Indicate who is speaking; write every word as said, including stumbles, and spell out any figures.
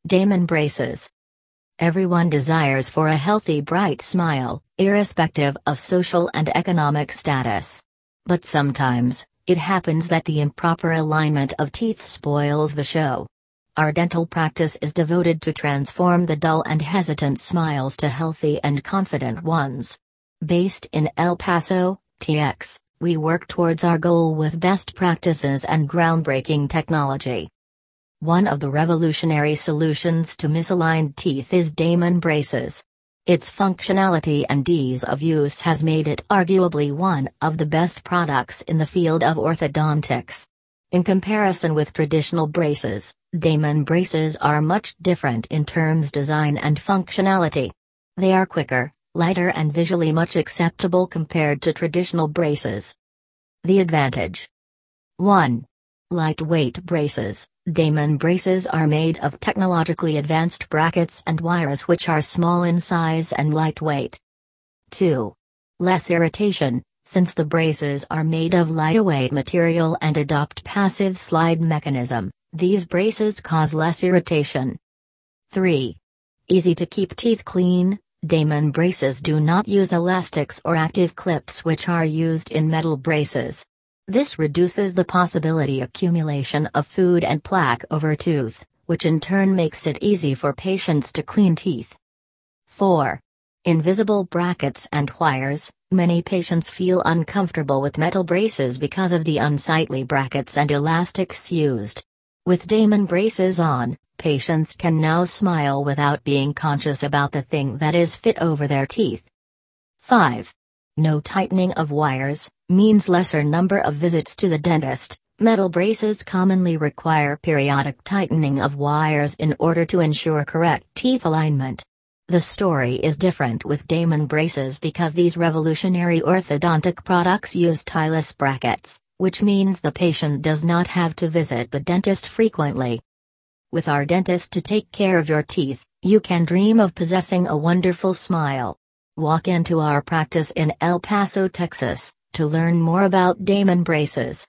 Speaker 1: Damon braces. Everyone desires for a healthy, bright smile, irrespective of social and economic status. But sometimes, it happens that the improper alignment of teeth spoils the show. Our dental practice is devoted to transform the dull and hesitant smiles to healthy and confident ones. Based in El Paso, Texas, we work towards our goal with best practices and groundbreaking technology. One of the revolutionary solutions to misaligned teeth is Damon braces. Its functionality and ease of use has made it arguably one of the best products in the field of orthodontics. In comparison with traditional braces, Damon braces are much different in terms design and functionality. They are quicker, lighter and visually much acceptable compared to traditional braces. The advantage. one. Lightweight braces. Damon braces are made of technologically advanced brackets and wires which are small in size and lightweight. two. Less irritation. Since the braces are made of lightweight material and adopt passive slide mechanism, these braces cause less irritation. three. Easy to keep teeth clean. Damon braces do not use elastics or active clips which are used in metal braces. This reduces the possibility accumulation of food and plaque over tooth, which in turn makes it easy for patients to clean teeth. four. Invisible brackets and wires. Many patients feel uncomfortable with metal braces because of the unsightly brackets and elastics used. With Damon braces on, patients can now smile without being conscious about the thing that is fit over their teeth. five. No tightening of wires, means lesser number of visits to the dentist. Metal braces commonly require periodic tightening of wires in order to ensure correct teeth alignment. The story is different with Damon braces because these revolutionary orthodontic products use tierless brackets, which means the patient does not have to visit the dentist frequently. With our dentist to take care of your teeth, you can dream of possessing a wonderful smile. Walk into our practice in El Paso, Texas, to learn more about Damon braces.